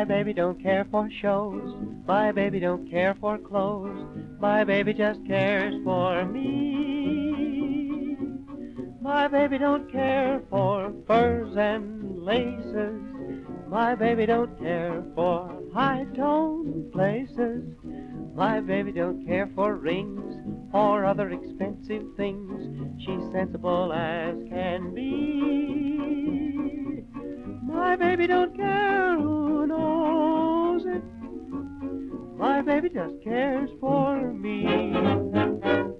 My baby don't care for shows. My baby don't care for clothes. My baby just cares for me. My baby don't care for furs and laces. My baby don't care for high-toned places. My baby don't care for rings or other expensive things. She's sensible as can be. My baby don't care who knows it. My baby just cares for me.